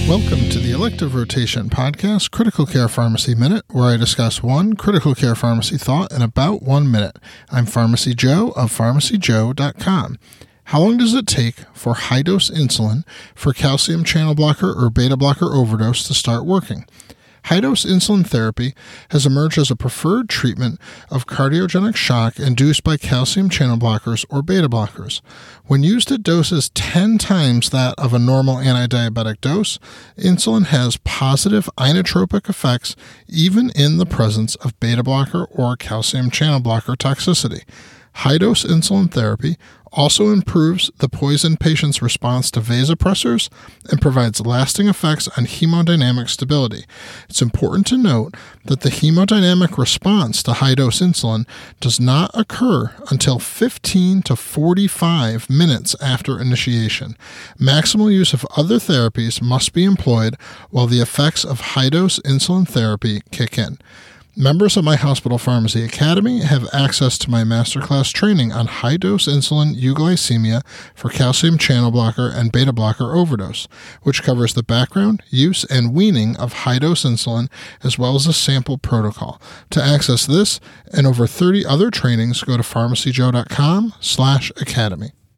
Welcome to the Elective Rotation Podcast, Critical Care Pharmacy Minute, where I discuss one critical care pharmacy thought in about 1 minute. I'm Pharmacy Joe of PharmacyJoe.com. How long does it take for high-dose insulin for calcium channel blocker or beta blocker overdose to start working? High-dose insulin therapy has emerged as a preferred treatment of cardiogenic shock induced by calcium channel blockers or beta blockers. When used at doses 10 times that of a normal antidiabetic dose, insulin has positive inotropic effects even in the presence of beta blocker or calcium channel blocker toxicity. High-dose insulin therapy also improves the poisoned patient's response to vasopressors and provides lasting effects on hemodynamic stability. It's important to note that the hemodynamic response to high-dose insulin does not occur until 15 to 45 minutes after initiation. Maximal use of other therapies must be employed while the effects of high-dose insulin therapy kick in. Members of my Hospital Pharmacy Academy have access to my masterclass training on high-dose insulin euglycemia for calcium channel blocker and beta blocker overdose, which covers the background, use, and weaning of high-dose insulin, as well as a sample protocol. To access this and over 30 other trainings, go to PharmacyJoe.com/academy.